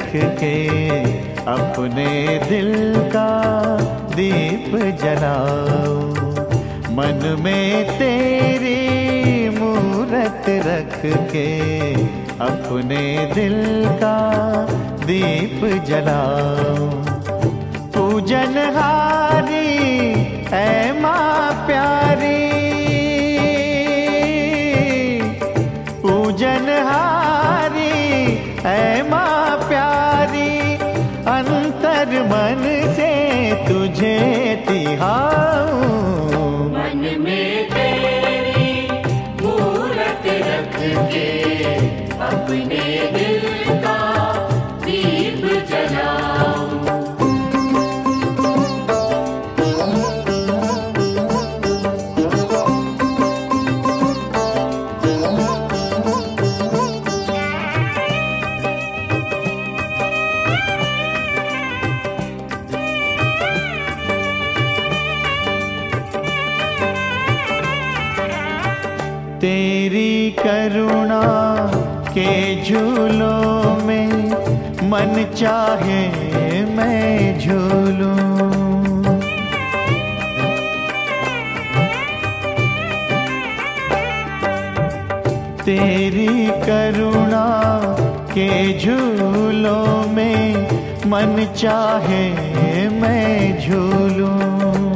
के अपने दिल का दीप जलाओ। मन में तेरी मूरत रख के अपने दिल का दीप जलाओ। पूजनहारी ऐ माँ प्यारी, पूजनहारी ऐ माँ प्यारी, अंतर मन से तुझे तिहाऊं। मन में तेरी मूरत रख के अपने दिल का दीप जलाऊं। तेरी करुणा के झूलों में मन चाहे मैं झूलूं। तेरी करुणा के झूलों में मन चाहे मैं झूलूं।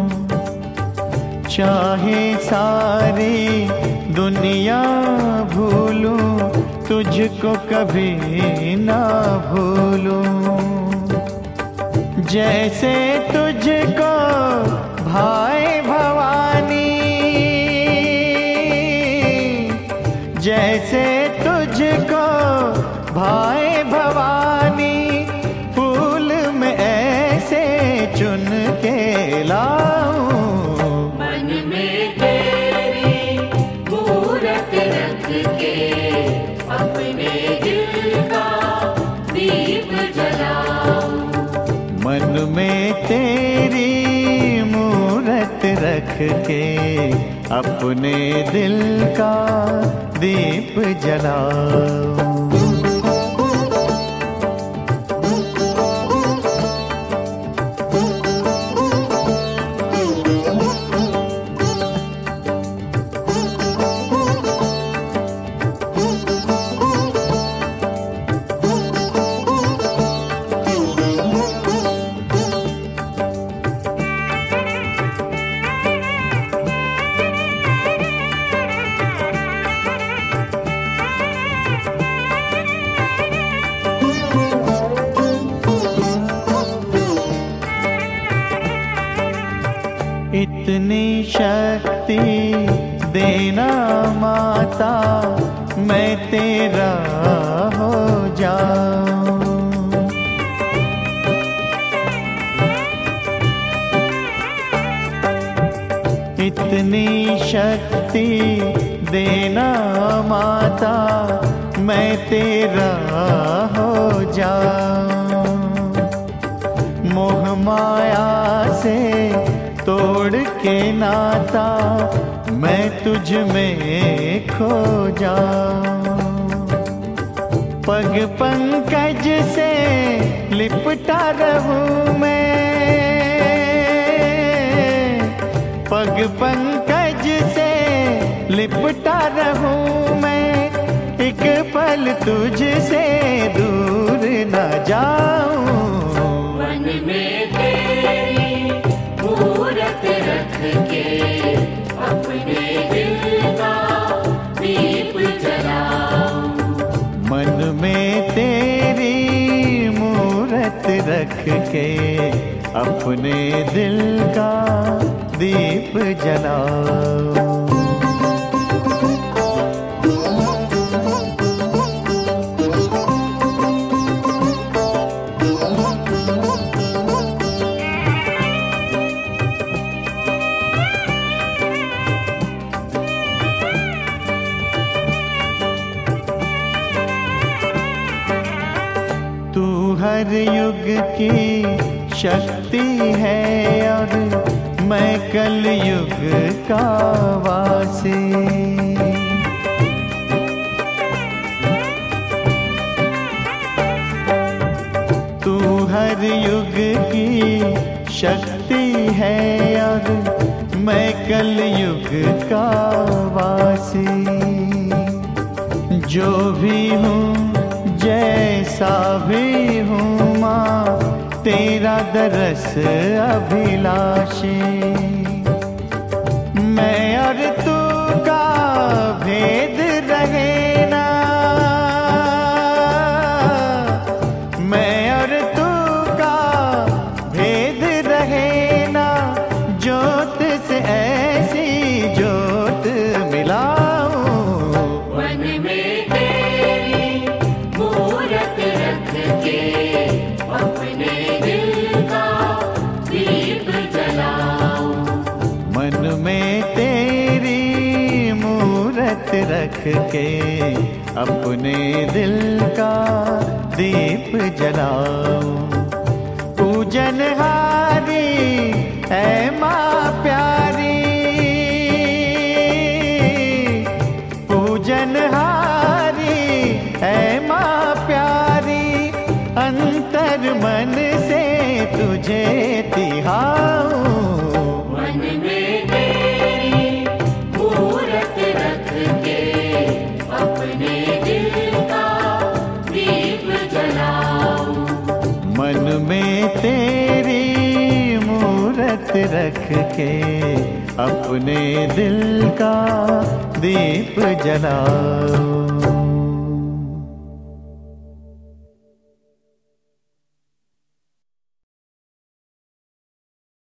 चाहे सारी दुनिया भूलूं, तुझको कभी ना भूलूं। जैसे तुझको भाए भवानी, जैसे तुझको भाए भवानी, फूल में ऐसे चुन के लाऊं। अपने दिल का दीप जलाऊं। मन में तेरी मूरत रख के अपने दिल का दीप जलाऊं। इतनी शक्ति देना माता, मैं तेरा हो जाऊं। इतनी शक्ति देना माता, मैं तेरा हो जाऊं। मोह माया से तोड़ के नाता, मैं तुझ में खो जाऊं। पग पंकज से लिपटा रहूं मैं, पग पंकज से लिपटा रहूं मैं। एक पल तुझसे दूर न जाऊं। मन में तेरी मूरत रख के अपने दिल का दीप जलाऊं। मन में तेरी मूरत रख के अपने दिल का दीप जलाऊं। तू हर युग की शक्ति है और मैं कल युग का वासी। हर युग की शक्ति है और मैं कल युग का वासी। जो भी हूँ जैसा भी हूँ माँ तेरा दरस अभिलाषी। मैं और तू का भेद रहे ना, मैं और तू का भेद रहे ना, जोत से ऐसी जोत मिलाऊं। मन में तेरी मूरत रख के अपने दिल का दीप जलाऊं। मन में तेरी मूरत रख के अपने दिल का दीप जलाऊं। पूजनहारी ऐ माँ प्यारी, पूजनहारी ऐ माँ प्यारी, अंतर मन से तुझे तिहाऊं। मन में तेरी मूरत रख के अपने दिल का दीप जलाऊं। मन में तेरी मूरत रख के अपने दिल का दीप जलाऊं।